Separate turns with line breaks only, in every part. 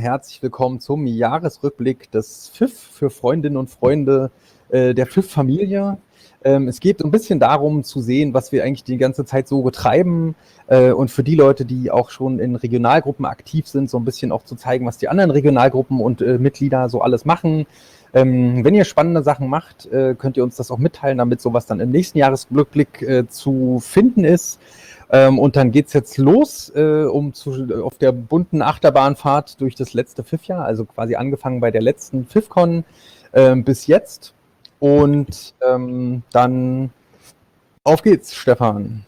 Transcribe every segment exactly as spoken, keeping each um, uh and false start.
Herzlich willkommen zum Jahresrückblick des F I F für Freundinnen und Freunde äh, der F I F-Familie. Ähm, es geht ein bisschen darum zu sehen, was wir eigentlich die ganze Zeit so betreiben äh, und für die Leute, die auch schon in Regionalgruppen aktiv sind, so ein bisschen auch zu zeigen, was die anderen Regionalgruppen und äh, Mitglieder so alles machen. Ähm, wenn ihr spannende Sachen macht, äh, könnt ihr uns das auch mitteilen, damit sowas dann im nächsten Jahresrückblick äh, zu finden ist. Ähm, und dann geht's jetzt los, äh, um zu, auf der bunten Achterbahnfahrt durch das letzte F I F-Jahr, also quasi angefangen bei der letzten F I F-Con äh, bis jetzt. Und ähm, dann auf geht's, Stefan.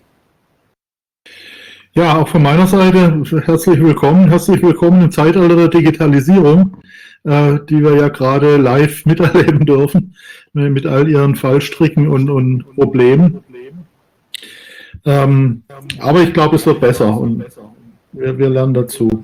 Ja, auch von meiner Seite herzlich willkommen, herzlich willkommen im Zeitalter der Digitalisierung, äh, die wir ja gerade live miterleben dürfen, mit all ihren Fallstricken und, und Problemen. Ähm, aber ich glaube, es wird besser und wir, wir lernen dazu.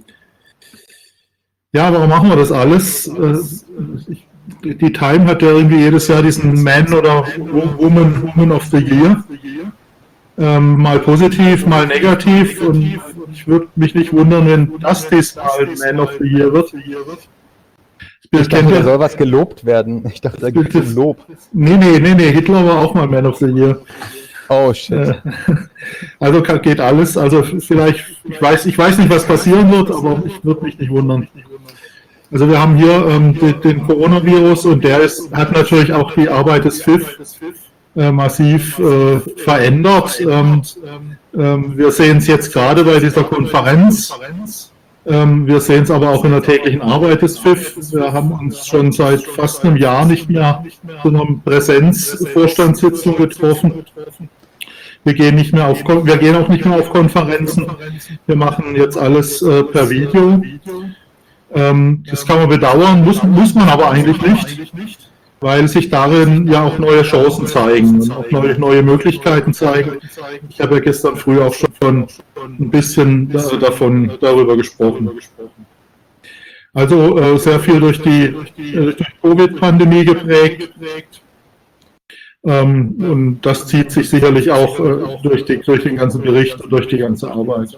Ja, warum machen wir das alles? Äh, ich, die Time hat ja irgendwie jedes Jahr diesen Man oder Woman, Woman of the Year. Ähm, mal positiv, mal negativ. Und ich würde mich nicht wundern, wenn das diesmal Man of the Year wird.
Ich dachte, da soll was gelobt werden. Ich dachte, da gibt es Lob.
Nee, nee, nee, nee, Hitler war auch mal Man of the Year.
Oh, shit.
Also geht alles. Also vielleicht, ich weiß, ich weiß nicht, was passieren wird, aber ich würde mich nicht wundern. Also wir haben hier ähm, den, den Coronavirus und der ist, hat natürlich auch die Arbeit des F I F äh, massiv äh, verändert. Ähm, ähm, wir sehen es jetzt gerade bei dieser Konferenz. Ähm, wir sehen es aber auch in der täglichen Arbeit des F I F. Wir haben uns schon seit fast einem Jahr nicht mehr zu einer Präsenzvorstandssitzung getroffen. Wir gehen nicht mehr auf, wir gehen auch nicht mehr auf Konferenzen. Wir machen jetzt alles äh, per Video. Ähm, das kann man bedauern, muss, muss man aber eigentlich nicht, weil sich darin ja auch neue Chancen zeigen und auch neue, neue Möglichkeiten zeigen. Ich habe ja gestern früh auch schon ein bisschen davon, darüber gesprochen. Also äh, sehr viel durch die, äh, durch die Covid-Pandemie geprägt. Ähm, und das zieht sich sicherlich auch äh, durch, die, durch den ganzen Bericht und durch die ganze Arbeit.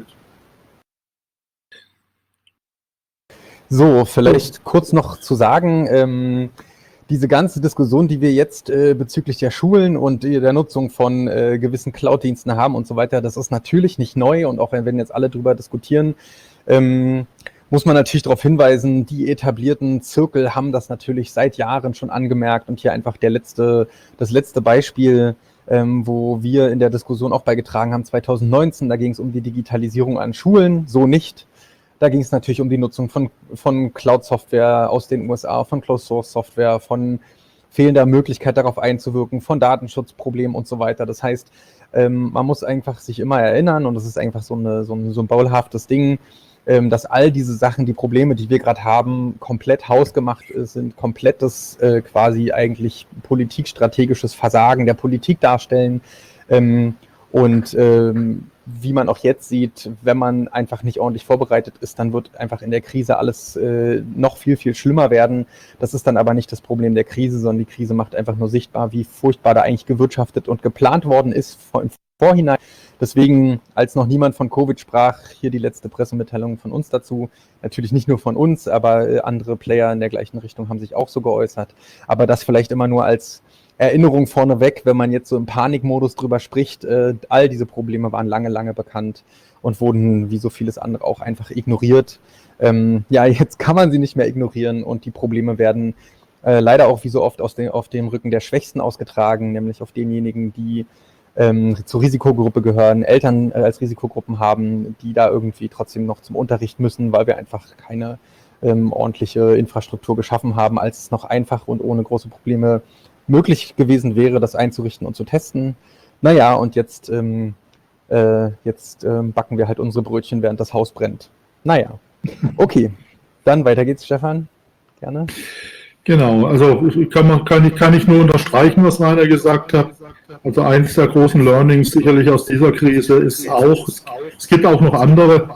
So, vielleicht kurz noch zu sagen, ähm, diese ganze Diskussion, die wir jetzt äh, bezüglich der Schulen und der Nutzung von äh, gewissen Cloud-Diensten haben und so weiter, das ist natürlich nicht neu und auch wenn jetzt alle drüber diskutieren, ähm, muss man natürlich darauf hinweisen, die etablierten Zirkel haben das natürlich seit Jahren schon angemerkt und hier einfach der letzte, das letzte Beispiel, ähm, wo wir in der Diskussion auch beigetragen haben, zwanzig neunzehn, da ging es um die Digitalisierung an Schulen, so nicht. Da ging es natürlich um die Nutzung von, von Cloud-Software aus den U S A, von Closed-Source-Software, von fehlender Möglichkeit darauf einzuwirken, von Datenschutzproblemen und so weiter. Das heißt, ähm, man muss einfach sich immer erinnern, und das ist einfach so, eine, so ein symbolhaftes Ding, ähm, dass all diese Sachen, die Probleme, die wir gerade haben, komplett hausgemacht sind, komplettes äh, quasi eigentlich politikstrategisches Versagen der Politik darstellen. Ähm, und ähm, wie man auch jetzt sieht, wenn man einfach nicht ordentlich vorbereitet ist, dann wird einfach in der Krise alles äh, noch viel, viel schlimmer werden. Das ist dann aber nicht das Problem der Krise, sondern die Krise macht einfach nur sichtbar, wie furchtbar da eigentlich gewirtschaftet und geplant worden ist im Vorhinein. Deswegen, als noch niemand von Covid sprach, hier die letzte Pressemitteilung von uns dazu. Natürlich nicht nur von uns, aber äh, andere Player in der gleichen Richtung haben sich auch so geäußert. Aber das vielleicht immer nur als Erinnerung vorneweg, wenn man jetzt so im Panikmodus drüber spricht, äh, all diese Probleme waren lange, lange bekannt und wurden wie so vieles andere auch einfach ignoriert. Ähm, ja, jetzt kann man sie nicht mehr ignorieren und die Probleme werden äh, leider auch wie so oft aus den, auf dem Rücken der Schwächsten ausgetragen, nämlich auf denjenigen, die ähm, zur Risikogruppe gehören, Eltern äh, als Risikogruppen haben, die da irgendwie trotzdem noch zum Unterricht müssen, weil wir einfach keine ähm, ordentliche Infrastruktur geschaffen haben, als es noch einfach und ohne große Probleme möglich gewesen wäre, das einzurichten und zu testen. Naja, und jetzt, ähm, äh, jetzt ähm, backen wir halt unsere Brötchen, während das Haus brennt. Naja, okay. Dann weiter geht's, Stefan. Gerne.
Genau, also kann, man, kann, ich, kann ich nur unterstreichen, was Rainer gesagt hat. Also eines der großen Learnings sicherlich aus dieser Krise ist auch, es gibt auch noch andere,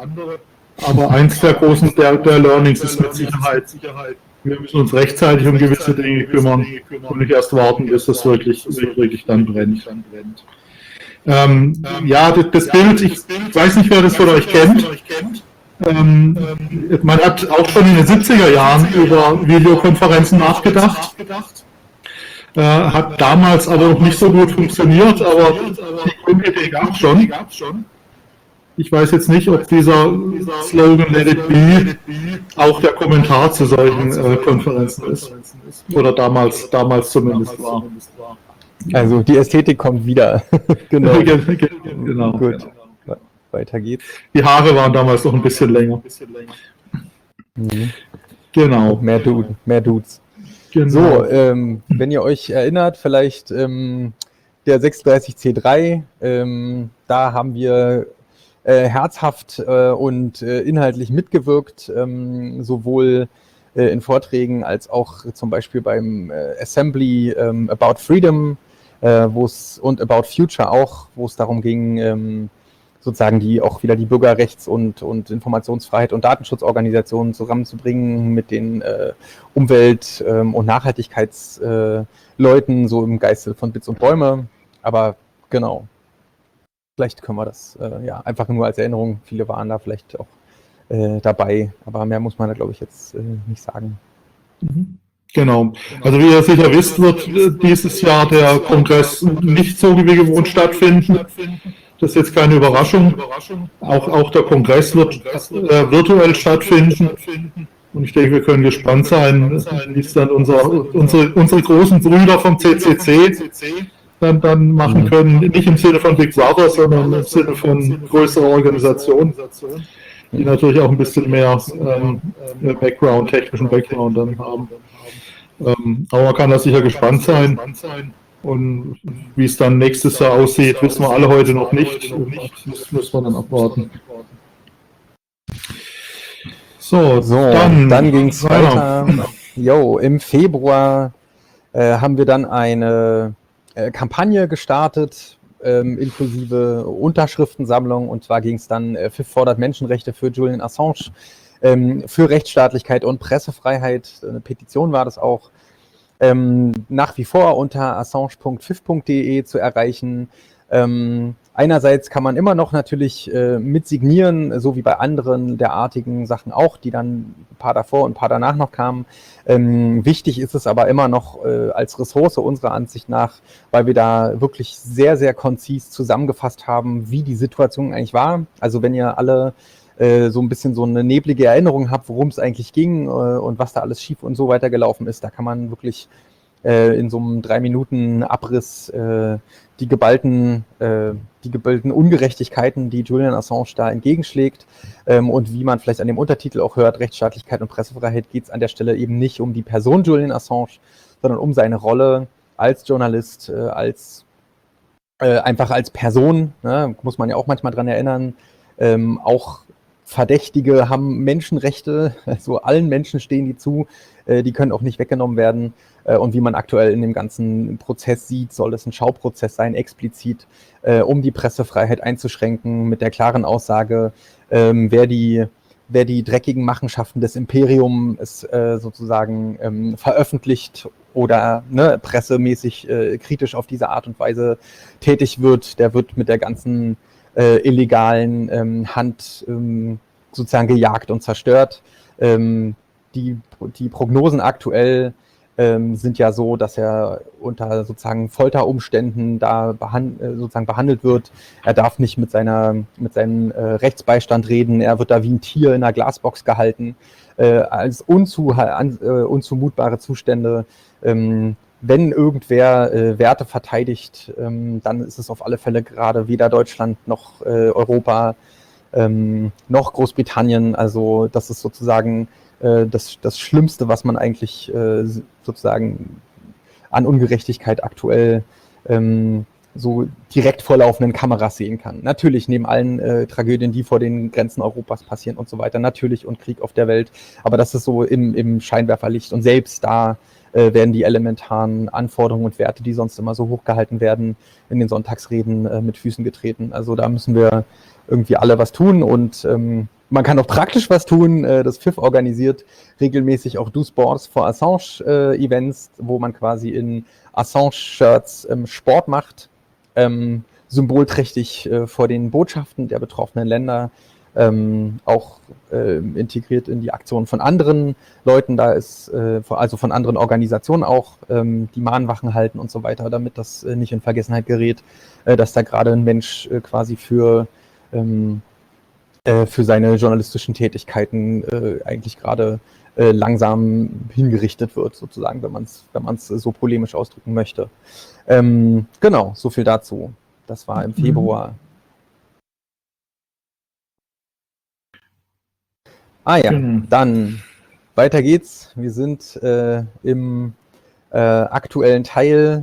aber eins der großen der, der Learnings ist mit Sicherheit, wir müssen uns rechtzeitig um gewisse Dinge kümmern und nicht erst warten, bis es wirklich, wirklich dann brennt. Ähm, ja, das, das Bild, ich weiß nicht, wer das von euch kennt. Ähm, man hat auch schon in den siebziger Jahren über Videokonferenzen nachgedacht, äh, hat damals aber noch nicht so gut funktioniert, aber die Grundidee gab es schon. Ich weiß jetzt nicht, ob dieser Slogan Let it be auch der Kommentar zu solchen äh, Konferenzen ist. Oder damals, damals zumindest war.
Also die Ästhetik kommt wieder. Genau.
Genau.
Gut. Weiter geht's.
Die Haare waren damals noch ein bisschen länger.
Mhm.
Genau.
Mehr, Dude, mehr Dudes.
Genau.
So, ähm, wenn ihr euch erinnert, vielleicht ähm, der sechsunddreißig C drei, ähm, da haben wir äh, herzhaft äh, und äh, inhaltlich mitgewirkt, ähm, sowohl äh, in Vorträgen als auch zum Beispiel beim äh, Assembly ähm, About Freedom, äh, wo es und About Future auch, wo es darum ging, ähm, sozusagen die auch wieder die Bürgerrechts- und, und Informationsfreiheit und Datenschutzorganisationen zusammenzubringen mit den äh, Umwelt- ähm, und Nachhaltigkeitsleuten, äh, so im Geiste von Bits und Bäume. Aber genau, vielleicht können wir das äh, ja einfach nur als Erinnerung, viele waren da vielleicht auch äh, dabei, aber mehr muss man da, glaube ich, jetzt äh, nicht sagen.
Genau. Also wie ihr sicher wisst, wird dieses Jahr der Kongress nicht so wie gewohnt stattfinden. Das ist jetzt keine Überraschung. Auch, auch der Kongress wird äh, virtuell stattfinden. Und ich denke, wir können gespannt sein, wie es dann unser, unsere, unsere großen Brüder vom C C C dann, dann machen können. Nicht im Sinne von Big Brother, sondern im Sinne von größerer Organisation, die natürlich auch ein bisschen mehr ähm, Background, technischen Background dann haben. Ähm, aber man kann da sicher gespannt sein. Und wie es dann nächstes Jahr aussieht, wissen wir alle heute noch nicht. Das müssen wir dann abwarten. So,
So,
dann,
dann ging es
ja.
weiter. Jo, im Februar äh, haben wir dann eine äh, Kampagne gestartet, ähm, inklusive Unterschriftensammlung. Und zwar ging es dann, äh, F I F fordert Menschenrechte für Julian Assange, ähm, für Rechtsstaatlichkeit und Pressefreiheit. Eine Petition war das auch. Ähm, nach wie vor unter assange punkt f i f punkt de zu erreichen. Ähm, einerseits kann man immer noch natürlich äh, mitsignieren, so wie bei anderen derartigen Sachen auch, die dann ein paar davor und ein paar danach noch kamen. Ähm, wichtig ist es aber immer noch äh, als Ressource unserer Ansicht nach, weil wir da wirklich sehr, sehr konzis zusammengefasst haben, wie die Situation eigentlich war. Also wenn ihr alle so ein bisschen so eine neblige Erinnerung habe, worum es eigentlich ging äh, und was da alles schief und so weiter gelaufen ist. Da kann man wirklich äh, in so einem drei Minuten Abriss äh, die geballten, äh, die geballten Ungerechtigkeiten, die Julian Assange da entgegenschlägt ähm, und wie man vielleicht an dem Untertitel auch hört, Rechtsstaatlichkeit und Pressefreiheit, geht es an der Stelle eben nicht um die Person Julian Assange, sondern um seine Rolle als Journalist, äh, als äh, einfach als Person, ne, muss man ja auch manchmal dran erinnern, ähm, auch Verdächtige haben Menschenrechte, also allen Menschen stehen die zu, äh, die können auch nicht weggenommen werden. Äh, und wie man aktuell in dem ganzen Prozess sieht, soll es ein Schauprozess sein, explizit, äh, um die Pressefreiheit einzuschränken, mit der klaren Aussage, ähm, wer die wer die dreckigen Machenschaften des Imperiums äh, sozusagen ähm, veröffentlicht oder ne, pressemäßig äh, kritisch auf diese Art und Weise tätig wird, der wird mit der ganzen Äh, illegalen ähm, Hand ähm, sozusagen gejagt und zerstört. Ähm, die, die Prognosen aktuell ähm, sind ja so, dass er unter sozusagen Folterumständen da behand, äh, sozusagen behandelt wird. Er darf nicht mit, seiner, mit seinem äh, Rechtsbeistand reden. Er wird da wie ein Tier in einer Glasbox gehalten. Äh, als unzu, an, äh, unzumutbare Zustände. Ähm, Wenn irgendwer äh, Werte verteidigt, ähm, dann ist es auf alle Fälle gerade weder Deutschland noch äh, Europa ähm, noch Großbritannien. Also das ist sozusagen äh, das, das Schlimmste, was man eigentlich äh, sozusagen an Ungerechtigkeit aktuell ähm, so direkt vor laufenden Kameras sehen kann. Natürlich neben allen äh, Tragödien, die vor den Grenzen Europas passieren und so weiter, natürlich und Krieg auf der Welt, aber das ist so im, im Scheinwerferlicht und selbst da äh, werden die elementaren Anforderungen und Werte, die sonst immer so hochgehalten werden, in den Sonntagsreden äh, mit Füßen getreten. Also da müssen wir irgendwie alle was tun und ähm, man kann auch praktisch was tun. Äh, das F I F organisiert regelmäßig auch Do Sports for Assange äh, Events, wo man quasi in Assange-Shirts ähm, Sport macht, ähm, symbolträchtig äh, vor den Botschaften der betroffenen Länder ähm, auch äh, integriert in die Aktionen von anderen Leuten. Da ist, äh, also von anderen Organisationen auch, ähm, die Mahnwachen halten und so weiter, damit das äh, nicht in Vergessenheit gerät, äh, dass da gerade ein Mensch äh, quasi für, ähm, äh, für seine journalistischen Tätigkeiten äh, eigentlich gerade äh, langsam hingerichtet wird, sozusagen, wenn man es wenn man es so polemisch ausdrücken möchte. Ähm, genau, so viel dazu. Das war im Februar. Ah ja,
Genau.
dann weiter geht's. Wir sind äh, im äh, aktuellen Teil.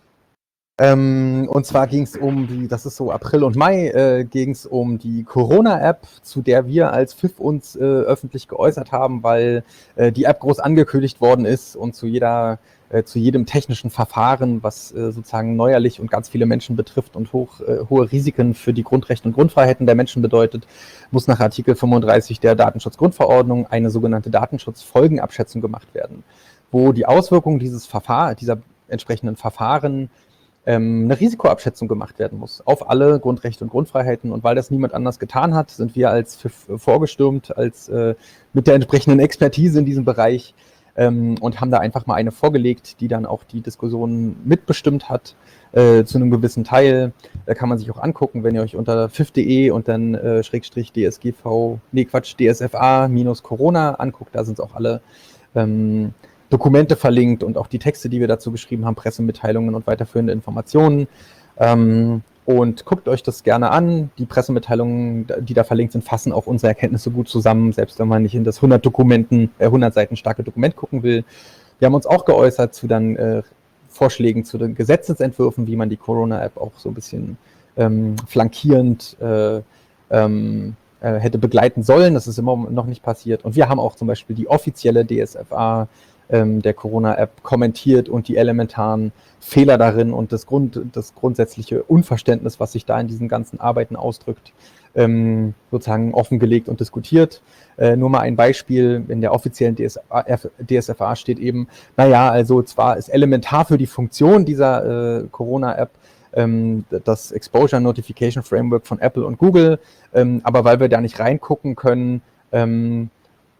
Ähm, und zwar ging es um die, das ist so April und Mai, äh, ging es um die Corona-App, zu der wir als F I F uns äh, öffentlich geäußert haben, weil äh, die App groß angekündigt worden ist und zu jeder, äh, zu jedem technischen Verfahren, was äh, sozusagen neuerlich und ganz viele Menschen betrifft und hoch, äh, hohe Risiken für die Grundrechte und Grundfreiheiten der Menschen bedeutet, muss nach Artikel fünfunddreißig der Datenschutzgrundverordnung eine sogenannte Datenschutzfolgenabschätzung gemacht werden, wo die Auswirkungen dieses Verfahren, dieser entsprechenden Verfahren eine Risikoabschätzung gemacht werden muss auf alle Grundrechte und Grundfreiheiten. Und weil das niemand anders getan hat, sind wir als F I F vorgestürmt, als äh, mit der entsprechenden Expertise in diesem Bereich ähm, und haben da einfach mal eine vorgelegt, die dann auch die Diskussion mitbestimmt hat, äh, zu einem gewissen Teil. Da kann man sich auch angucken, wenn ihr euch unter F I F punkt de und dann äh, Schrägstrich D S G V, nee Quatsch, D S F A minus Corona anguckt, da sind auch alle ähm, Dokumente verlinkt und auch die Texte, die wir dazu geschrieben haben, Pressemitteilungen und weiterführende Informationen. Ähm, und guckt euch das gerne an. Die Pressemitteilungen, die da verlinkt sind, fassen auch unsere Erkenntnisse gut zusammen, selbst wenn man nicht in das hundert Dokumenten, äh, hundert Seiten starke Dokument gucken will. Wir haben uns auch geäußert zu dann äh, Vorschlägen zu den Gesetzesentwürfen, wie man die Corona-App auch so ein bisschen ähm, flankierend äh, ähm, äh, hätte begleiten sollen. Das ist immer noch nicht passiert. Und wir haben auch zum Beispiel die offizielle D S F A der Corona-App kommentiert und die elementaren Fehler darin und das, Grund, das grundsätzliche Unverständnis, was sich da in diesen ganzen Arbeiten ausdrückt, ähm, sozusagen offengelegt und diskutiert. Äh, nur mal ein Beispiel, in der offiziellen D S F A steht eben, naja, also zwar ist elementar für die Funktion dieser äh, Corona-App ähm, das Exposure Notification Framework von Apple und Google, ähm, aber weil wir da nicht reingucken können, ähm,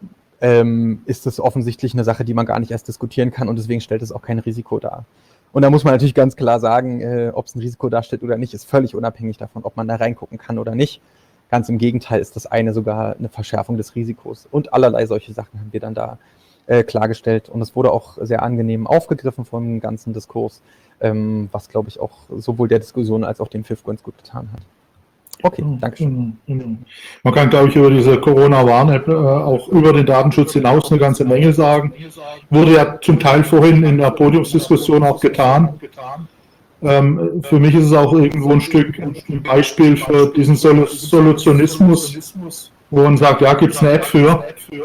Ähm, ist das offensichtlich eine Sache, die man gar nicht erst diskutieren kann und deswegen stellt es auch kein Risiko dar. Und da muss man natürlich ganz klar sagen, äh, ob es ein Risiko darstellt oder nicht, ist völlig unabhängig davon, ob man da reingucken kann oder nicht. Ganz im Gegenteil ist das eine sogar eine Verschärfung des Risikos. Und allerlei solche Sachen haben wir dann da äh, klargestellt. Und es wurde auch sehr angenehm aufgegriffen vom ganzen Diskurs, ähm, was, glaube ich, auch sowohl der Diskussion als auch dem F I F ganz gut getan hat. Okay, danke schön.
Man kann, glaube ich, über diese Corona-Warn-App äh, auch über den Datenschutz hinaus eine ganze Menge sagen. Wurde ja zum Teil vorhin in der Podiumsdiskussion auch getan. Ähm, für mich ist es auch irgendwo ein Stück ein Beispiel für diesen Sol Solutionismus, wo man sagt, ja, gibt es eine App für,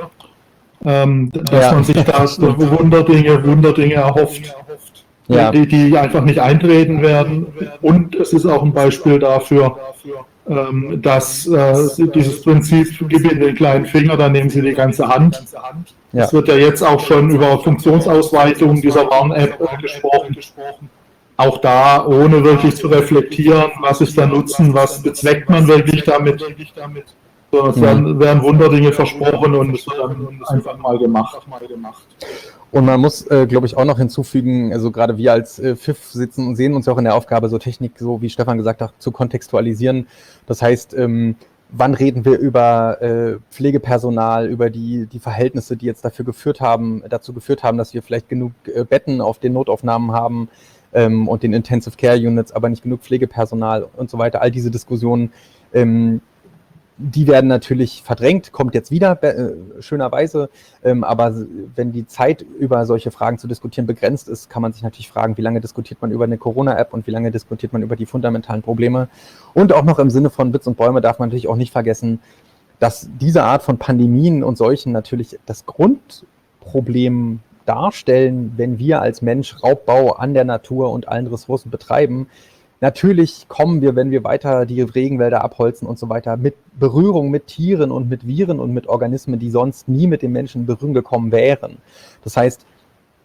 ähm, dass
Ja.
man sich da Wunderdinge, Wunderdinge erhofft. Ja. Die, die einfach nicht eintreten werden. Und es ist auch ein Beispiel dafür, ähm, dass äh, dieses Prinzip, gib ihnen den kleinen Finger, dann nehmen sie die ganze Hand. Ja. Es wird ja jetzt auch schon über Funktionsausweitung dieser Warn-App äh, gesprochen. Auch da, ohne wirklich zu reflektieren, was ist der Nutzen, was bezweckt man wirklich damit. So, es werden, werden Wunderdinge versprochen und es wird dann einfach mal gemacht.
Und man muss, äh, glaube ich, auch noch hinzufügen, also gerade wir als äh, F I F sitzen und sehen uns ja auch in der Aufgabe, so Technik, so wie Stefan gesagt hat, zu kontextualisieren. Das heißt, ähm, wann reden wir über äh, Pflegepersonal, über die, die Verhältnisse, die jetzt dafür geführt haben, dazu geführt haben, dass wir vielleicht genug äh, Betten auf den Notaufnahmen haben ähm, und den Intensive Care Units, aber nicht genug Pflegepersonal und so weiter. All diese Diskussionen, ähm, die werden natürlich verdrängt, kommt jetzt wieder, äh, schönerweise, ähm, aber wenn die Zeit über solche Fragen zu diskutieren begrenzt ist, kann man sich natürlich fragen, wie lange diskutiert man über eine Corona-App und wie lange diskutiert man über die fundamentalen Probleme. Und auch noch im Sinne von Bits und Bäume darf man natürlich auch nicht vergessen, dass diese Art von Pandemien und Seuchen natürlich das Grundproblem darstellen, wenn wir als Mensch Raubbau an der Natur und allen Ressourcen betreiben. Natürlich kommen wir, wenn wir weiter die Regenwälder abholzen und so weiter, mit Berührung mit Tieren und mit Viren und mit Organismen, die sonst nie mit den Menschen in Berührung gekommen wären. Das heißt,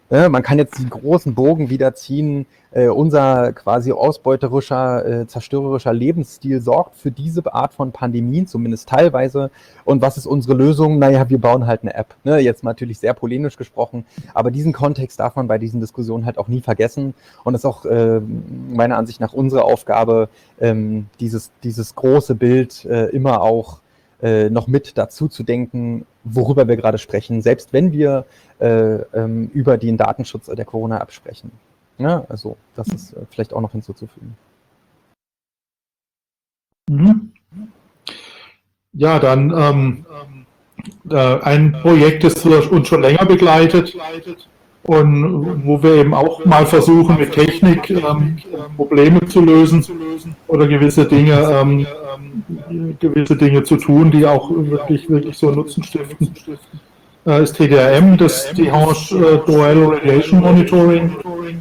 Ja, man kann jetzt die großen Bogen wieder ziehen. Äh, unser quasi ausbeuterischer, äh, zerstörerischer Lebensstil sorgt für diese Art von Pandemien, zumindest teilweise. Und was ist unsere Lösung? Naja, wir bauen halt eine App. Ne? Jetzt natürlich sehr polemisch gesprochen, aber diesen Kontext darf man bei diesen Diskussionen halt auch nie vergessen. Und es ist auch äh, meiner Ansicht nach unsere Aufgabe, ähm, dieses, dieses große Bild äh, immer auch äh, noch mit dazu zu denken, worüber wir gerade sprechen, selbst wenn wir äh, ähm, über den Datenschutz der Corona-App sprechen. Ja, also das ist äh, vielleicht auch noch hinzuzufügen.
Mhm. Ja, dann ähm, äh, ein Projekt, das uns schon länger begleitet und wo wir eben auch mal versuchen, mit Technik ähm, Probleme zu lösen oder gewisse Dinge, ähm, gewisse Dinge zu tun, die auch wirklich, wirklich so Nutzen stiften, äh, ist T D R M, das Tihange äh, Dual Radiation Monitoring.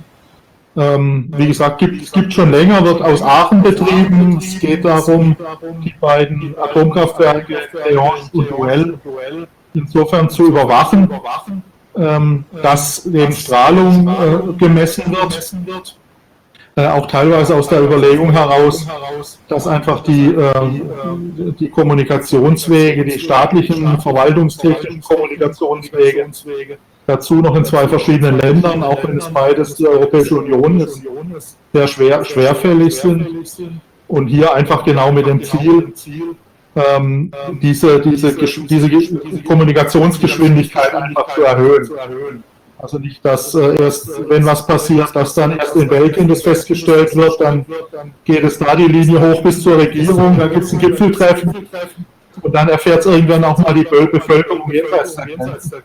Ähm, wie gesagt, gibt, es gibt schon länger, wird aus Aachen betrieben. Es geht darum, die beiden Atomkraftwerke Tihange und Duel insofern zu überwachen, ähm, dass eben Strahlung äh, gemessen wird. Äh, auch teilweise aus der Überlegung heraus, dass einfach die, äh, die Kommunikationswege, die staatlichen, verwaltungstechnischen Kommunikationswege, dazu noch in zwei verschiedenen Ländern, auch wenn es beides die Europäische Union ist, sehr schwer, schwerfällig sind. Und hier einfach genau mit dem Ziel, ähm, diese, diese, diese Kommunikationsgeschwindigkeit einfach zu erhöhen. Also nicht, dass äh, erst, wenn was passiert, dass dann erst in Belgien das festgestellt wird, dann geht es da die Linie hoch bis zur Regierung, dann gibt es ein Gipfeltreffen und dann erfährt es irgendwann auch mal die Bevölkerung jenseits der Grenze.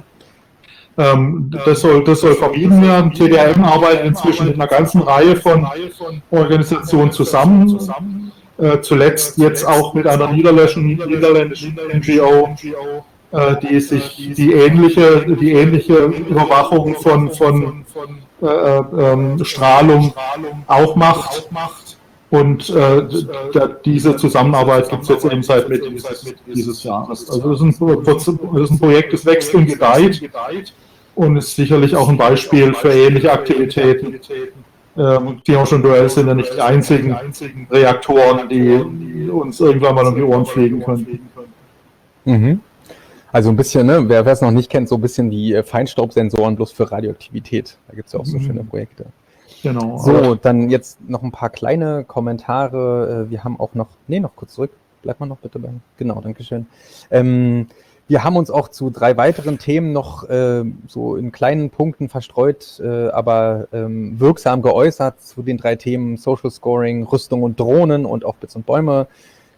Ähm, das, soll, das soll vermieden werden. T D R M arbeitet inzwischen mit einer ganzen Reihe von Organisationen zusammen, äh, zuletzt jetzt auch mit einer niederländischen, niederländischen N G O, die sich die ähnliche, die ähnliche Überwachung von, von äh, äh, Strahlung auch macht. Und äh, diese Zusammenarbeit gibt es jetzt eben seit Mitte dieses, dieses Jahres. Also das ist, ein, das ist ein Projekt, das wächst und gedeiht und ist sicherlich auch ein Beispiel für ähnliche Aktivitäten. Ähm, Tihange und Duel sind ja nicht die einzigen Reaktoren, die uns irgendwann mal um die Ohren fliegen können.
Mhm. Also ein bisschen, ne, wer es noch nicht kennt, so ein bisschen wie äh, Feinstaubsensoren bloß für Radioaktivität. Da gibt es ja auch so schöne Projekte.
Genau.
So, dann jetzt noch ein paar kleine Kommentare. Wir haben auch noch, nee, noch kurz zurück. Bleib mal noch bitte bei. Genau, danke schön. Ähm, wir haben uns auch zu drei weiteren Themen noch äh, so in kleinen Punkten verstreut, äh, aber ähm, wirksam geäußert zu den drei Themen Social Scoring, Rüstung und Drohnen und auch Bits und Bäume.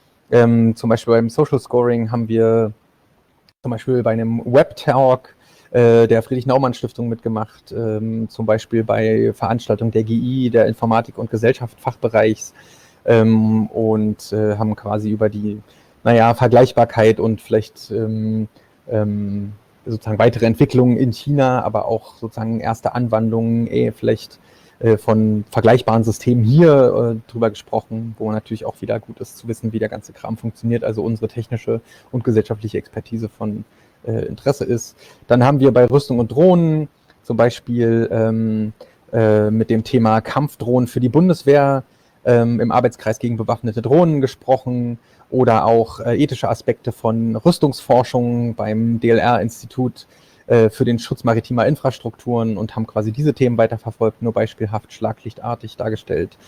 Ähm, zum Beispiel beim Social Scoring haben wir zum Beispiel bei einem Web-Talk äh, der Friedrich-Naumann-Stiftung mitgemacht, ähm, zum Beispiel bei Veranstaltungen der G I, der Informatik- und Gesellschaft-Fachbereichs ähm, und äh, haben quasi über die, naja, Vergleichbarkeit und vielleicht ähm, ähm, sozusagen weitere Entwicklungen in China, aber auch sozusagen erste Anwandlungen, eh, vielleicht äh, von vergleichbaren Systemen hier äh, drüber gesprochen, wo natürlich auch wieder gut ist zu wissen, wie der ganze Kram funktioniert, also unsere technische und gesellschaftliche Expertise von äh, Interesse ist. Dann haben wir bei Rüstung und Drohnen zum Beispiel ähm, äh, mit dem Thema Kampfdrohnen für die Bundeswehr ähm, im Arbeitskreis gegen bewaffnete Drohnen gesprochen oder auch äh, ethische Aspekte von Rüstungsforschung beim D L R-Institut für den Schutz maritimer Infrastrukturen und haben quasi diese Themen weiterverfolgt, nur beispielhaft schlaglichtartig dargestellt.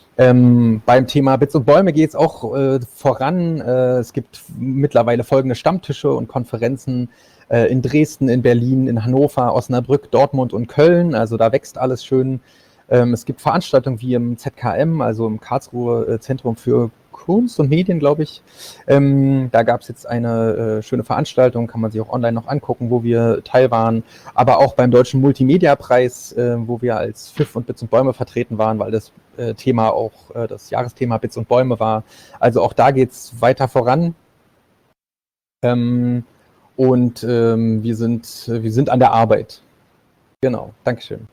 Ähm, beim Thema Bits und Bäume geht es auch äh, voran. Äh, es gibt mittlerweile folgende Stammtische und Konferenzen äh, in Dresden, in Berlin, in Hannover, Osnabrück, Dortmund und Köln. Also da wächst alles schön. Ähm, es gibt Veranstaltungen wie im Z K M, also im Karlsruhe Zentrum für Kunst und Medien, glaube ich. Ähm, da gab es jetzt eine äh, schöne Veranstaltung, kann man sich auch online noch angucken, wo wir teil waren, aber auch beim Deutschen Multimedia-Preis, äh, wo wir als F I F und Bits und Bäume vertreten waren, weil das äh, Thema auch äh, das Jahresthema Bits und Bäume war. Also auch da geht es weiter voran. Ähm, und ähm, wir sind, wir sind an der Arbeit. Genau, Dankeschön.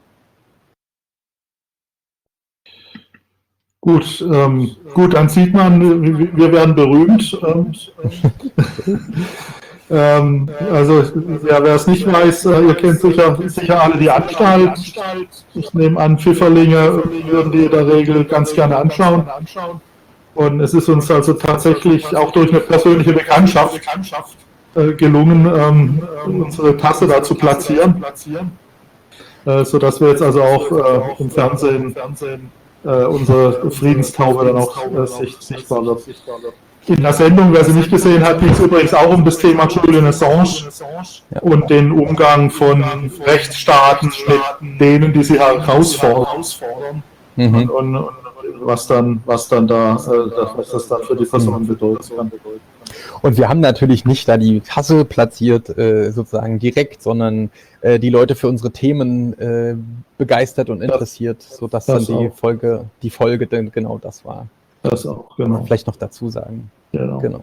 Gut, ähm, gut, dann sieht man, wir werden berühmt. Ähm, Ähm, also, ja, wer es nicht weiß, äh, ihr kennt sicher, sicher alle die Anstalt. Ich nehme an, Pfifferlinge würden die in der Regel ganz gerne anschauen. Und es ist uns also tatsächlich auch durch eine persönliche Bekanntschaft äh, gelungen, ähm, unsere Tasse da zu platzieren, äh, sodass wir jetzt also auch äh, im Fernsehen äh, unsere Friedenstaube dann auch äh, sichtbar wird. In der Sendung, wer sie nicht gesehen hat, geht es übrigens auch um das Thema Julian Assange und den Umgang von Rechtsstaaten mit denen, die sie herausfordern. Mhm. Und, und, und was dann, was dann da, äh, was das dann für die Person bedeuten kann.
Und wir haben natürlich nicht da die Tasse platziert, äh, sozusagen direkt, sondern äh, die Leute für unsere Themen äh, begeistert und interessiert, sodass dann die Folge, die Folge dann genau das war.
Das auch, genau.
Vielleicht noch dazu sagen.
Genau. genau.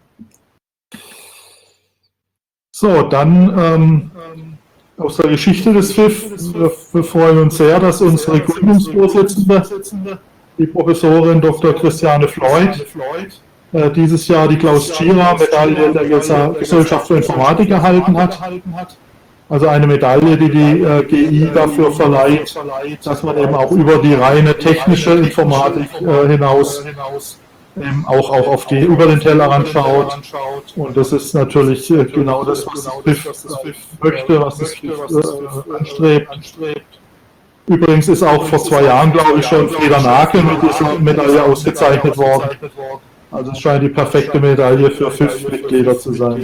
So, dann ähm, aus der Geschichte des F I F. Wir, wir freuen uns sehr, dass unsere Gründungsvorsitzende, die Professorin Doktor Christiane Floyd, äh, dieses Jahr die Klaus-Tschira-Medaille der Gesellschaft für Informatik erhalten hat. Also eine Medaille, die die äh, G I dafür verleiht, dass man eben auch über die reine technische Informatik äh, hinaus eben auch, auch auf die, über den Tellerrand schaut. Und das ist natürlich äh, genau das, was das F I F möchte, was das F I F äh, anstrebt. Übrigens ist auch vor zwei Jahren, glaube ich, schon Frieda Nake mit dieser Medaille ausgezeichnet worden. Also es scheint die perfekte Medaille für F I F-Mitglieder zu sein.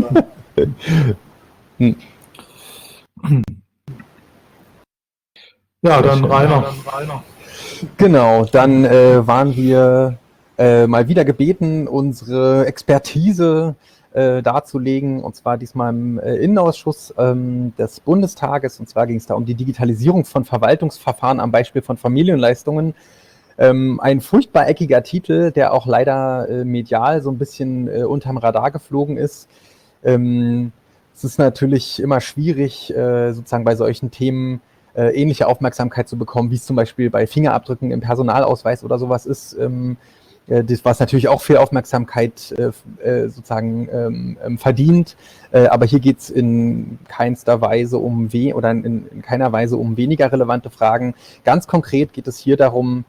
hm. Ja, dann Rainer.
Genau, dann äh, waren wir äh, mal wieder gebeten, unsere Expertise äh, darzulegen, und zwar diesmal im äh, Innenausschuss ähm, des Bundestages. Und zwar ging es da um die Digitalisierung von Verwaltungsverfahren am Beispiel von Familienleistungen. Ähm, ein furchtbar eckiger Titel, der auch leider äh, medial so ein bisschen äh, unterm Radar geflogen ist. Ähm, Es ist natürlich immer schwierig, sozusagen bei solchen Themen ähnliche Aufmerksamkeit zu bekommen, wie es zum Beispiel bei Fingerabdrücken im Personalausweis oder sowas ist, was natürlich auch viel Aufmerksamkeit sozusagen verdient. Aber hier geht es in keinster Weise um we oder in, in keiner Weise um weniger relevante Fragen. Ganz konkret geht es hier darum,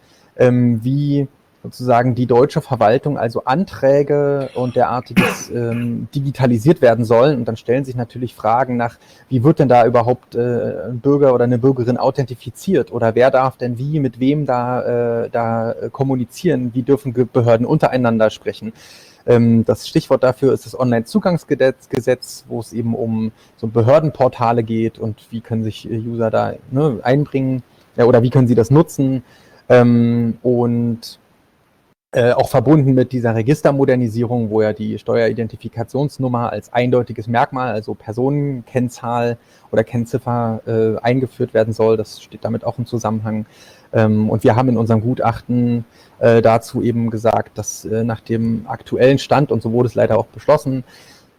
wie sozusagen die deutsche Verwaltung, also Anträge und derartiges ähm, digitalisiert werden sollen. Und dann stellen sich natürlich Fragen nach, wie wird denn da überhaupt äh, ein Bürger oder eine Bürgerin authentifiziert? Oder wer darf denn wie, mit wem da, äh, da kommunizieren? Wie dürfen Behörden untereinander sprechen? Ähm, das Stichwort dafür ist das Onlinezugangsgesetz, wo es eben um so Behördenportale geht und wie können sich User da ne, einbringen ja, oder wie können sie das nutzen? Ähm, und Äh, auch verbunden mit dieser Registermodernisierung, wo ja die Steueridentifikationsnummer als eindeutiges Merkmal, also Personenkennzahl oder Kennziffer äh, eingeführt werden soll. Das steht damit auch im Zusammenhang. Ähm, und wir haben in unserem Gutachten äh, dazu eben gesagt, dass äh, nach dem aktuellen Stand, und so wurde es leider auch beschlossen,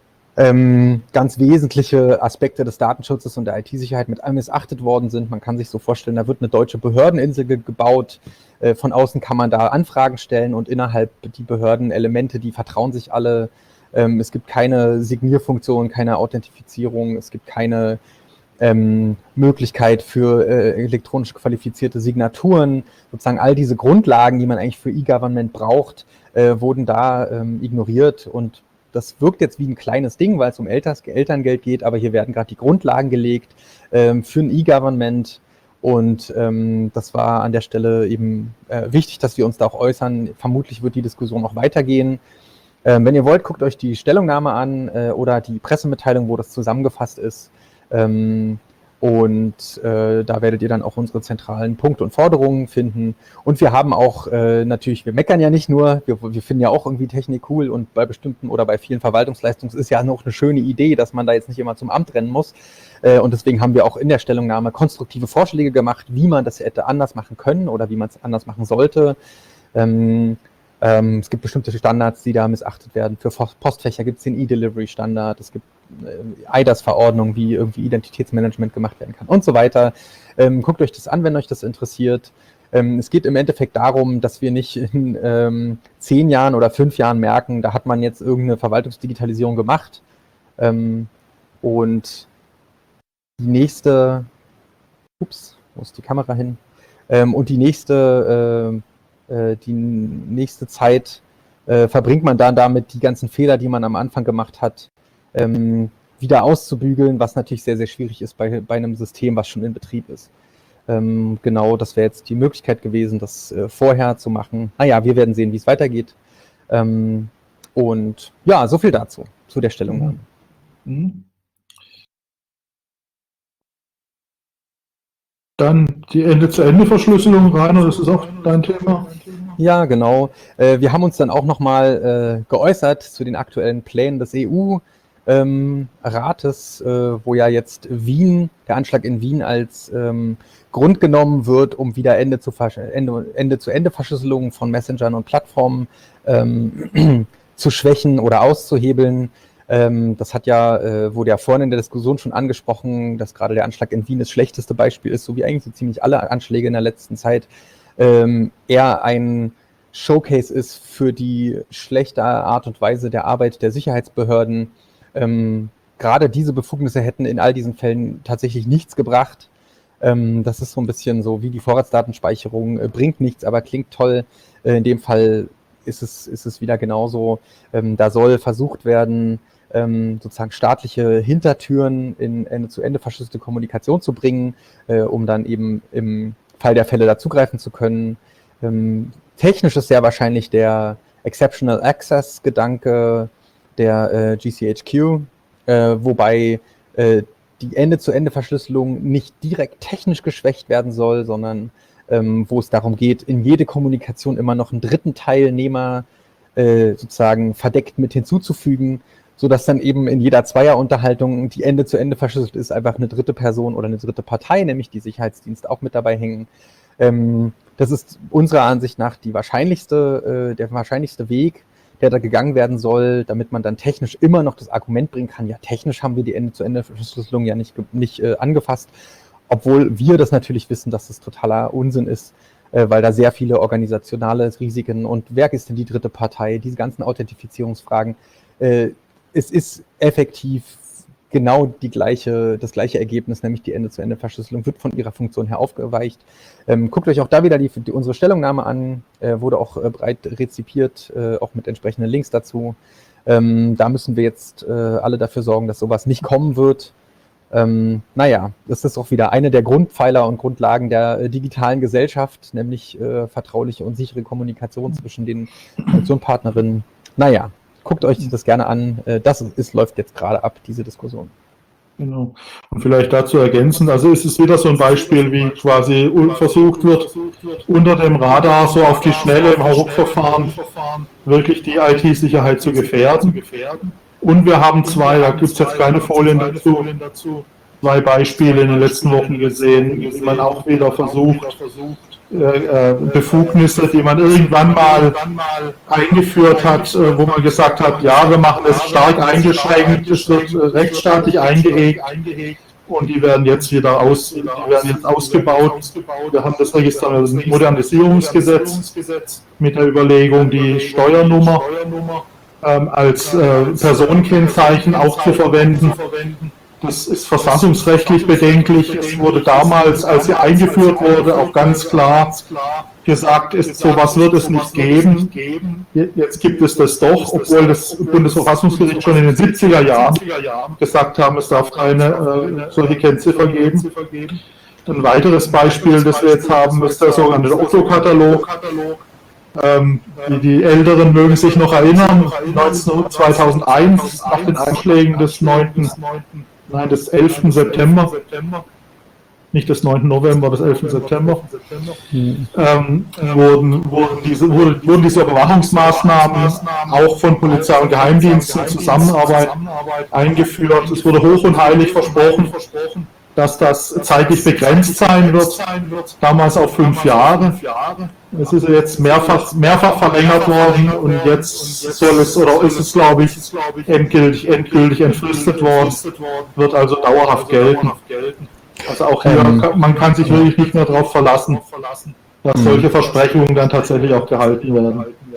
ähm, ganz wesentliche Aspekte des Datenschutzes und der I T-Sicherheit mit missachtet worden sind. Man kann sich so vorstellen, da wird eine deutsche Behördeninsel ge gebaut. Äh, von außen kann man da Anfragen stellen und innerhalb die Behördenelemente, die vertrauen sich alle. Ähm, es gibt keine Signierfunktion, keine Authentifizierung, es gibt keine ähm, Möglichkeit für äh, elektronisch qualifizierte Signaturen. Sozusagen all diese Grundlagen, die man eigentlich für E-Government braucht, äh, wurden da ähm, ignoriert, und das wirkt jetzt wie ein kleines Ding, weil es um Elters Elterngeld geht, aber hier werden gerade die Grundlagen gelegt ähm, für ein E-Government, und ähm, das war an der Stelle eben äh, wichtig, dass wir uns da auch äußern. Vermutlich wird die Diskussion noch weitergehen. Ähm, wenn ihr wollt, guckt euch die Stellungnahme an äh, oder die Pressemitteilung, wo das zusammengefasst ist. Ähm, Und äh, da werdet ihr dann auch unsere zentralen Punkte und Forderungen finden. Und wir haben auch äh, natürlich, wir meckern ja nicht nur, wir, wir finden ja auch irgendwie Technik cool, und bei bestimmten oder bei vielen Verwaltungsleistungen ist ja noch eine schöne Idee, dass man da jetzt nicht immer zum Amt rennen muss. Äh, und deswegen haben wir auch in der Stellungnahme konstruktive Vorschläge gemacht, wie man das hätte anders machen können oder wie man es anders machen sollte. Ähm, ähm, es gibt bestimmte Standards, die da missachtet werden. Für Postfächer gibt es den E-Delivery-Standard, es gibt I D A S-Verordnung, wie irgendwie Identitätsmanagement gemacht werden kann und so weiter. Ähm, guckt euch das an, wenn euch das interessiert. Ähm, es geht im Endeffekt darum, dass wir nicht in ähm, zehn Jahren oder fünf Jahren merken, da hat man jetzt irgendeine Verwaltungsdigitalisierung gemacht Ähm, und die nächste, ups, wo ist die Kamera hin? Ähm, und die nächste, äh, äh, die nächste Zeit äh, verbringt man dann damit, die ganzen Fehler, die man am Anfang gemacht hat, ähm, wieder auszubügeln, was natürlich sehr, sehr schwierig ist bei, bei einem System, was schon in Betrieb ist. Ähm, genau, das wäre jetzt die Möglichkeit gewesen, das äh, vorher zu machen. Naja, wir werden sehen, wie es weitergeht. Ähm, und ja, so viel dazu, zu der Stellungnahme.
Mhm. Dann die Ende-zu-Ende-Verschlüsselung, Rainer, das ist auch dein Thema.
Ja, genau. Äh, wir haben uns dann auch nochmal äh, geäußert zu den aktuellen Plänen des E U-Rates, ähm, äh, wo ja jetzt Wien, der Anschlag in Wien als ähm, Grund genommen wird, um wieder Ende zu Ende, Ende zu Ende Verschlüsselung von Messengern und Plattformen ähm, zu schwächen oder auszuhebeln. Ähm, das hat ja, äh, wurde ja vorhin in der Diskussion schon angesprochen, dass gerade der Anschlag in Wien das schlechteste Beispiel ist, so wie eigentlich so ziemlich alle Anschläge in der letzten Zeit, ähm, eher ein Showcase ist für die schlechte Art und Weise der Arbeit der Sicherheitsbehörden. Ähm, gerade diese Befugnisse hätten in all diesen Fällen tatsächlich nichts gebracht. Ähm, das ist so ein bisschen so wie die Vorratsdatenspeicherung, äh, bringt nichts, aber klingt toll. Äh, in dem Fall ist es, ist es wieder genauso. Ähm, da soll versucht werden, ähm, sozusagen staatliche Hintertüren in Ende-zu-Ende verschlüsselte Kommunikation zu bringen, äh, um dann eben im Fall der Fälle dazugreifen zu können. Ähm, technisch ist sehr wahrscheinlich der Exceptional Access Gedanke der äh, G C H Q, äh, wobei äh, die Ende-zu-Ende-Verschlüsselung nicht direkt technisch geschwächt werden soll, sondern ähm, wo es darum geht, in jede Kommunikation immer noch einen dritten Teilnehmer äh, sozusagen verdeckt mit hinzuzufügen, sodass dann eben in jeder Zweierunterhaltung, die Ende zu Ende verschlüsselt ist, einfach eine dritte Person oder eine dritte Partei, nämlich die Sicherheitsdienste, auch mit dabei hängen. Ähm, das ist unserer Ansicht nach die wahrscheinlichste, äh, der wahrscheinlichste Weg, der da gegangen werden soll, damit man dann technisch immer noch das Argument bringen kann, ja, technisch haben wir die Ende-zu-Ende-Verschlüsselung ja nicht, nicht äh, angefasst, obwohl wir das natürlich wissen, dass das totaler Unsinn ist, äh, weil da sehr viele organisationale Risiken und wer ist denn die dritte Partei, diese ganzen Authentifizierungsfragen, äh, es ist effektiv genau die gleiche, das gleiche Ergebnis, nämlich die Ende-zu-Ende-Verschlüsselung wird von ihrer Funktion her aufgeweicht. Ähm, guckt euch auch da wieder die, die, unsere Stellungnahme an, äh, wurde auch äh, breit rezipiert, äh, auch mit entsprechenden Links dazu. Ähm, da müssen wir jetzt äh, alle dafür sorgen, dass sowas nicht kommen wird. Ähm, naja, das ist auch wieder eine der Grundpfeiler und Grundlagen der äh, digitalen Gesellschaft, nämlich äh, vertrauliche und sichere Kommunikation zwischen den Funktionspartnerinnen. Naja, guckt euch das gerne an. Das ist, läuft jetzt gerade ab, diese Diskussion.
Genau. Und vielleicht dazu ergänzend, also ist es wieder so ein Beispiel, wie quasi versucht wird, unter dem Radar so auf die Schnelle im Hauruck-Verfahren wirklich die I T-Sicherheit zu gefährden. Und wir haben zwei, da gibt es jetzt keine Folien dazu, zwei Beispiele in den letzten Wochen gesehen, wie man auch wieder versucht, Äh, Befugnisse, die man irgendwann mal eingeführt hat, äh, wo man gesagt hat, ja, wir machen es stark eingeschränkt, es wird äh, rechtsstaatlich eingehegt und die werden jetzt wieder aus, die werden jetzt ausgebaut. Wir haben das Register das Modernisierungsgesetz mit der Überlegung, die Steuernummer ähm, als äh, Personenkennzeichen auch zu verwenden. Das ist verfassungsrechtlich bedenklich. Es wurde damals, als sie eingeführt wurde, auch ganz klar gesagt, ist, sowas wird es nicht geben. Jetzt gibt es das doch, obwohl das Bundesverfassungsgericht schon in den siebziger Jahren gesagt haben, es darf keine äh, solche Kennziffer geben. Ein weiteres Beispiel, das wir jetzt haben, ist der sogenannte Otto-Katalog. Ähm, die, die Älteren mögen sich noch erinnern, zweitausendeins, nach den Einschlägen des neunten Nein, des elften September, nicht des neunten November, des elften September, mhm. ähm, wurden, wurden, diese, wurden, wurden diese Überwachungsmaßnahmen auch von Polizei und Geheimdiensten in Zusammenarbeit eingeführt. Es wurde hoch und heilig versprochen, dass das zeitlich begrenzt sein wird, damals auf fünf Jahre. Es ist jetzt mehrfach, mehrfach verlängert worden und jetzt soll es, oder ist es, glaube ich, endgültig, endgültig entfristet worden, wird also dauerhaft gelten. Also auch hier, ähm, man kann sich wirklich nicht mehr darauf verlassen, dass solche Versprechungen dann tatsächlich auch gehalten werden.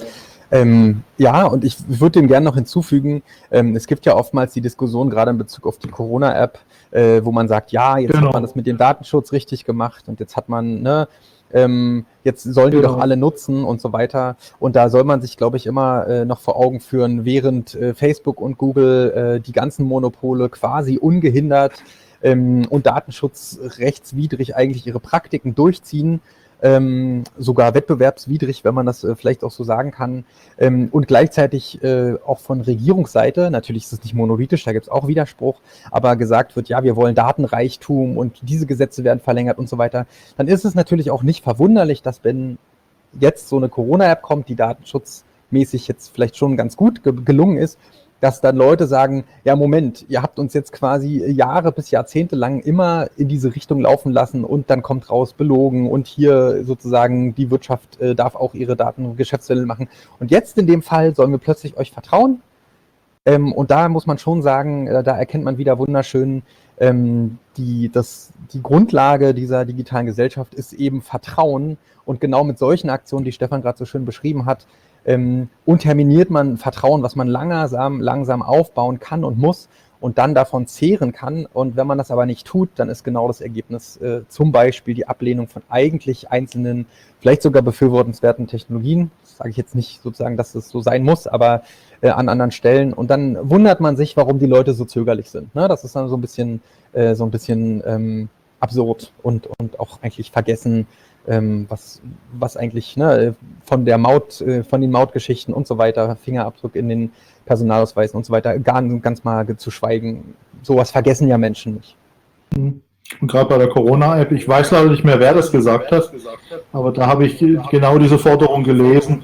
Ähm, ja, und ich würde dem gerne noch hinzufügen, ähm, es gibt ja oftmals die Diskussion, gerade in Bezug auf die Corona-App, äh, wo man sagt, ja, jetzt
Genau.
hat man das mit dem Datenschutz richtig gemacht und jetzt hat man, ne, ähm, jetzt sollen die
Genau.
doch alle nutzen und so weiter. Und da soll man sich, glaube ich, immer äh, noch vor Augen führen, während äh, Facebook und Google äh, die ganzen Monopole quasi ungehindert ähm, und datenschutzrechtswidrig eigentlich ihre Praktiken durchziehen, ähm, sogar wettbewerbswidrig, wenn man das äh, vielleicht auch so sagen kann, ähm, und gleichzeitig äh, auch von Regierungsseite, natürlich ist es nicht monolithisch, da gibt es auch Widerspruch, aber gesagt wird, ja, wir wollen Datenreichtum und diese Gesetze werden verlängert und so weiter, dann ist es natürlich auch nicht verwunderlich, dass wenn jetzt so eine Corona-App kommt, die datenschutzmäßig jetzt vielleicht schon ganz gut ge- gelungen ist, dass dann Leute sagen, ja Moment, ihr habt uns jetzt quasi Jahre bis Jahrzehnte lang immer in diese Richtung laufen lassen und dann kommt raus belogen und hier sozusagen die Wirtschaft äh, darf auch ihre Daten Geschäftsmodelle machen. Und jetzt in dem Fall sollen wir plötzlich euch vertrauen. Ähm, und da muss man schon sagen, äh, da erkennt man wieder wunderschön, ähm, die, das, die Grundlage dieser digitalen Gesellschaft ist eben Vertrauen. Und genau mit solchen Aktionen, die Stefan gerade so schön beschrieben hat, ähm, unterminiert man Vertrauen, was man langsam, langsam aufbauen kann und muss und dann davon zehren kann. Und wenn man das aber nicht tut, dann ist genau das Ergebnis äh, zum Beispiel die Ablehnung von eigentlich einzelnen, vielleicht sogar befürwortenswerten Technologien. Das sage ich jetzt nicht sozusagen, dass es so sein muss, aber äh, an anderen Stellen. Und dann wundert man sich, warum die Leute so zögerlich sind. Ne? Das ist dann so ein bisschen, äh, so ein bisschen ähm, absurd und, und auch eigentlich vergessen, ähm, was, was eigentlich ne, von der Maut, äh, von den Mautgeschichten und so weiter, Fingerabdruck in den Personalausweisen und so weiter, gar ganz mal zu schweigen. Sowas vergessen ja Menschen nicht.
Und gerade bei der Corona-App, ich weiß leider nicht mehr, wer das gesagt hat, aber da habe ich genau diese Forderung gelesen.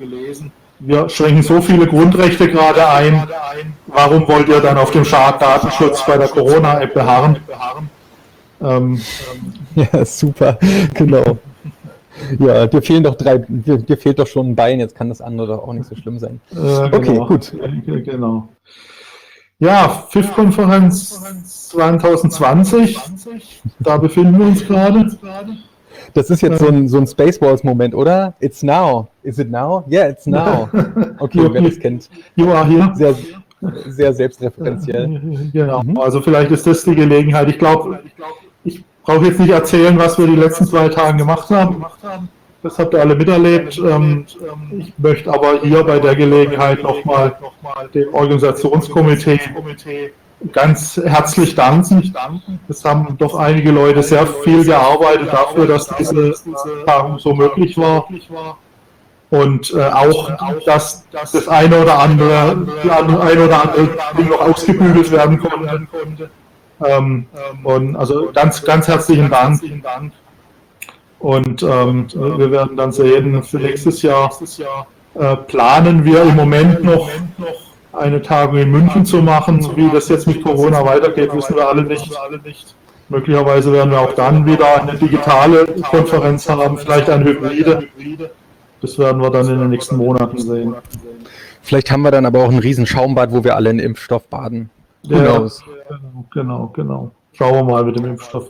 Wir schränken so viele Grundrechte gerade ein. Warum wollt ihr dann auf dem Datenschutz bei der Corona-App beharren? Ähm,
Ja, super, genau. Ja, dir fehlen doch drei, dir, dir fehlt doch schon ein Bein, jetzt kann das andere doch auch nicht so schlimm sein.
äh,
Okay,
genau,
gut.
äh, genau. Ja, F I F-Konferenz zwanzig zwanzig, da befinden wir uns gerade.
Das ist jetzt so ein, so ein Spaceballs-Moment, oder? It's now. Is it now? Yeah, it's now. Okay, wer das kennt.
You are here.
Sehr, sehr selbstreferenziell.
Genau,
Mhm.
also vielleicht ist das die Gelegenheit. Ich glaube, ich brauche jetzt nicht erzählen, was wir die letzten zwei Tage gemacht haben. Das habt ihr alle miterlebt. Ähm, Ich möchte aber hier bei der Gelegenheit nochmal dem Organisationskomitee ganz herzlich danken. Es haben doch einige Leute sehr viel gearbeitet dafür, dass diese Tagung so möglich war. Und äh, auch, dass das eine oder andere, die eine oder andere Ding noch ausgebügelt werden konnte. Ähm, und also ganz, ganz herzlichen Dank. Und ähm, wir werden dann sehen, für nächstes Jahr äh, planen wir im Moment noch eine Tagung in München zu machen. Wie das jetzt mit Corona weitergeht, wissen wir alle nicht. Möglicherweise werden wir auch dann wieder eine digitale Konferenz haben, vielleicht eine Hybride. Das werden wir dann in den nächsten Monaten sehen.
Vielleicht haben wir dann aber auch einen riesen Schaumbad, wo wir alle in Impfstoff baden. Who
Ja,
knows?
genau, genau, genau. Schauen wir mal mit dem Impfstoff.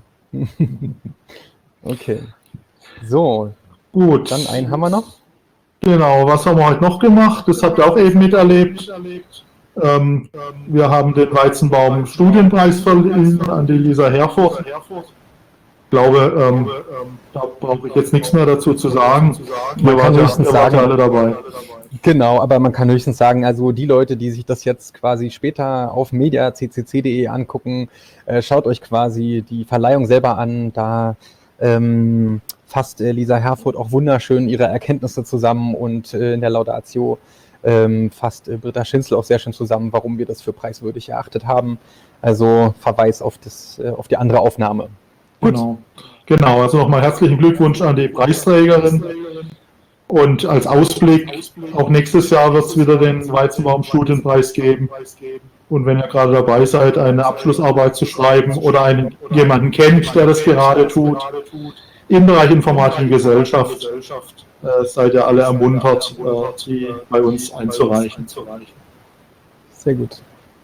Okay. So,
Gut.
dann einen haben wir noch.
Genau, was haben wir heute noch gemacht? Das habt ihr auch eben miterlebt. Ähm, wir haben den Weizenbaum Studienpreis verliehen an die Lisa Herford. Ich glaube, ähm, da brauche ich jetzt nichts mehr dazu zu sagen.
Man
Wir
kann
waren
höchstens
ja
sagen,
alle dabei.
Genau, aber man kann höchstens sagen, also die Leute, die sich das jetzt quasi später auf media punkt c c c punkt d e angucken, äh, schaut euch quasi die Verleihung selber an. Da ähm, fasst äh, Lisa Herfurth auch wunderschön ihre Erkenntnisse zusammen und äh, in der Laudatio ähm, fasst äh, Britta Schinzel auch sehr schön zusammen, warum wir das für preiswürdig erachtet haben. Also Verweis auf, das, äh, auf die andere Aufnahme. Gut.
Genau. Genau, also nochmal herzlichen Glückwunsch an die Preisträgerin. Und als Ausblick, auch nächstes Jahr wird es wieder den Weizenbaum-Studienpreis geben. Und wenn ihr gerade dabei seid, eine Abschlussarbeit zu schreiben oder einen, jemanden kennt, der das gerade tut, im Bereich Informatik und Gesellschaft, äh, seid ihr alle ermuntert, äh, die bei uns einzureichen.
Sehr gut.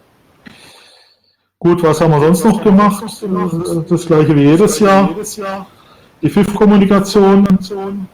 Gut, was haben wir sonst noch gemacht? Das gleiche wie jedes Jahr. Die F I F-Kommunikation.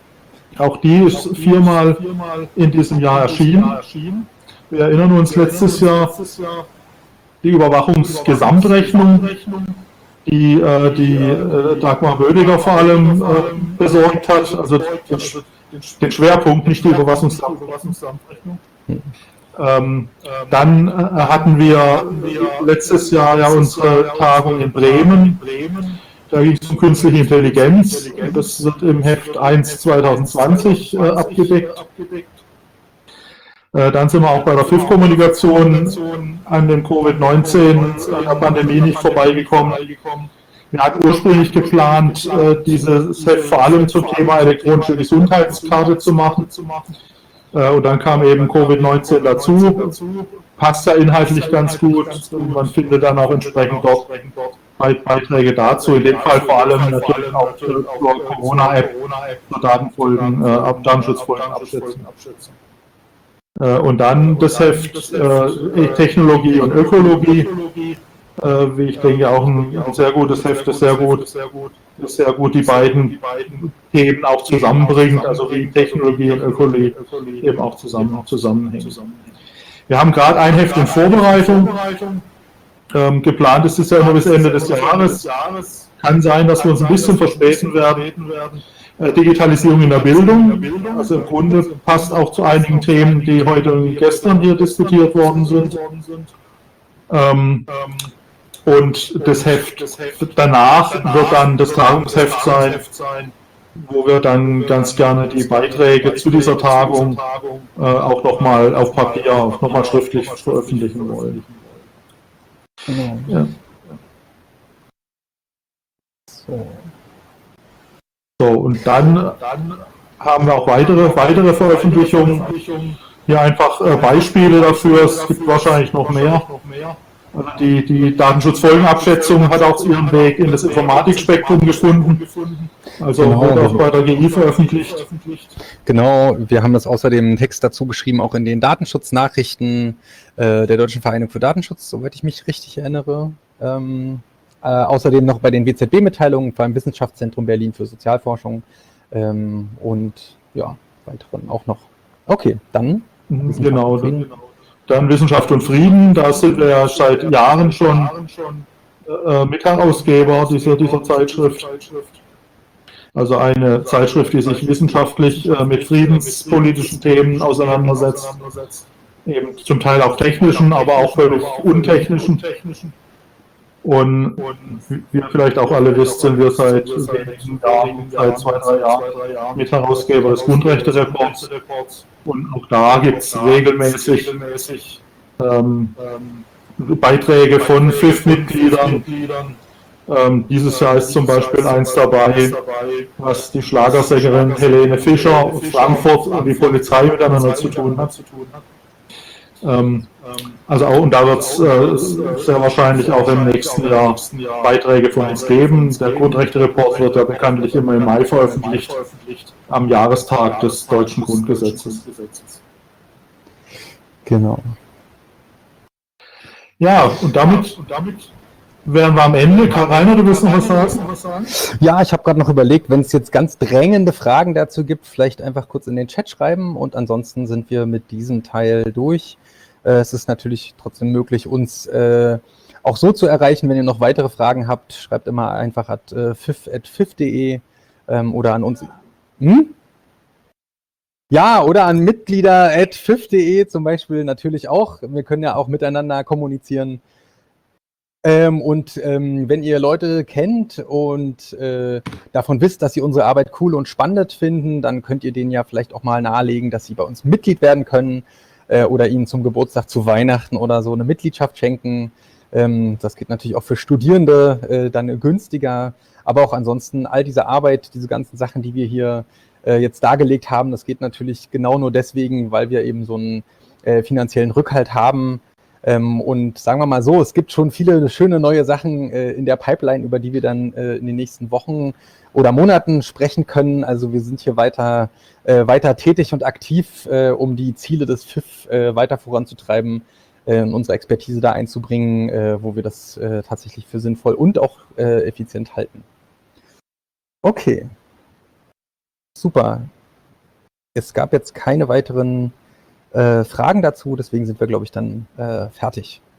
Auch die ist viermal in diesem Jahr erschienen. Wir erinnern uns letztes Jahr die Überwachungsgesamtrechnung, die äh, die äh, Dagmar Rödiger vor allem äh, besorgt hat, also den, den Schwerpunkt, nicht die Überwachungsgesamtrechnung. Ähm, dann äh, hatten wir letztes Jahr ja unsere Tagung in Bremen. Da ging es um künstliche Intelligenz. Das wird im Heft eins zwanzig zwanzig äh, abgedeckt. Äh, dann sind wir auch bei der F I F-Kommunikation an den Covid neunzehn-Pandemie nicht vorbeigekommen. Wir hatten ursprünglich geplant, äh, dieses Heft vor allem zum Thema elektronische Gesundheitskarte zu machen. Äh, und dann kam eben Covid neunzehn dazu. Passt ja inhaltlich ganz gut. Und man findet dann auch entsprechend dort Beiträge dazu. In dem Fall vor allem natürlich auch zur Corona-App, zur Datenfolgen, äh, Datenschutzfolgen abschätzen. Äh, und dann das Heft äh, Technologie und Ökologie, äh, wie ich denke auch ein, ein sehr gutes Heft, das sehr gut, das sehr gut die beiden Themen auch zusammenbringt, also wie Technologie und Ökologie eben auch zusammen, zusammenhängen. Wir haben gerade ein Heft in Vorbereitung. Ähm, geplant ist es ja immer bis Ende des Jahres. Kann sein, dass wir uns ein bisschen verspäten werden. Äh, Digitalisierung in der Bildung. Also im Grunde passt auch zu einigen Themen, die heute und gestern hier diskutiert worden sind. Ähm, und das Heft danach wird dann das Tagungsheft sein, wo wir dann ganz gerne die Beiträge zu dieser Tagung äh, auch nochmal auf Papier, auch nochmal schriftlich veröffentlichen wollen.
Genau.
Ja.
So.
So, und dann, dann haben wir auch weitere, weitere Veröffentlichungen. Hier einfach äh, Beispiele dafür, es gibt wahrscheinlich noch mehr. Also die, die Datenschutzfolgenabschätzung hat auch ihren Weg in das Informatikspektrum gefunden. Also
Genau.
wird auch bei der G I veröffentlicht.
Genau, wir haben das außerdem einen Text dazu geschrieben, auch in den Datenschutznachrichten äh, der Deutschen Vereinigung für Datenschutz, soweit ich mich richtig erinnere. Ähm, äh, außerdem noch bei den W Z B-Mitteilungen beim Wissenschaftszentrum Berlin für Sozialforschung ähm, und ja, weiteren auch noch. Okay, dann.
Genau, dann, dann Wissenschaft und Frieden, da sind wir ja seit Jahren schon äh, Mitherausgeber dieser, dieser Zeitschrift. Also eine Zeitschrift, die sich wissenschaftlich äh, mit friedenspolitischen Themen auseinandersetzt. Eben zum Teil auch technischen, aber auch völlig untechnischen. Und wie ihr vielleicht auch alle wisst, sind wir seit wenigen Jahren, seit zwei, drei Jahren Mitherausgeber des Grundrechte-Reports. Und auch da gibt es regelmäßig ähm, Beiträge von F I F-Mitgliedern. Ähm, dieses Jahr ist zum Beispiel eins dabei, was die Schlagersängerin Helene Fischer aus Frankfurt und die Polizei miteinander zu tun hat. Ähm, also auch, und da wird es äh, sehr wahrscheinlich auch im nächsten Jahr Beiträge von uns geben. Der Grundrechte-Report wird ja bekanntlich immer im Mai veröffentlicht, am Jahrestag des deutschen Grundgesetzes.
Genau.
Ja, und damit, und damit wären wir am Ende. Karl Rainer, du willst noch was sagen?
Ja, ich habe gerade noch überlegt, wenn es jetzt ganz drängende Fragen dazu gibt, vielleicht einfach kurz in den Chat schreiben und ansonsten sind wir mit diesem Teil durch. Äh, es ist natürlich trotzdem möglich, uns äh, auch so zu erreichen. Wenn ihr noch weitere Fragen habt, schreibt immer einfach at äh, f i f at f i f punkt de ähm, oder an uns. Hm? Ja, oder an Mitglieder at f i f punkt de zum Beispiel natürlich auch. Wir können ja auch miteinander kommunizieren. Ähm, und ähm, wenn ihr Leute kennt und äh, davon wisst, dass sie unsere Arbeit cool und spannend finden, dann könnt ihr denen ja vielleicht auch mal nahelegen, dass sie bei uns Mitglied werden können äh, oder ihnen zum Geburtstag, zu Weihnachten oder so eine Mitgliedschaft schenken. Ähm, das geht natürlich auch für Studierende äh, dann günstiger, aber auch ansonsten all diese Arbeit, diese ganzen Sachen, die wir hier äh, jetzt dargelegt haben, das geht natürlich genau nur deswegen, weil wir eben so einen äh, finanziellen Rückhalt haben. Ähm, und sagen wir mal so, es gibt schon viele schöne neue Sachen äh, in der Pipeline, über die wir dann äh, in den nächsten Wochen oder Monaten sprechen können. Also wir sind hier weiter, äh, weiter tätig und aktiv, äh, um die Ziele des F I F äh, weiter voranzutreiben äh, und unsere Expertise da einzubringen, äh, wo wir das äh, tatsächlich für sinnvoll und auch äh, effizient halten. Okay, super. es gab jetzt keine weiteren äh, Fragen dazu, deswegen sind wir, glaube ich, dann äh, fertig.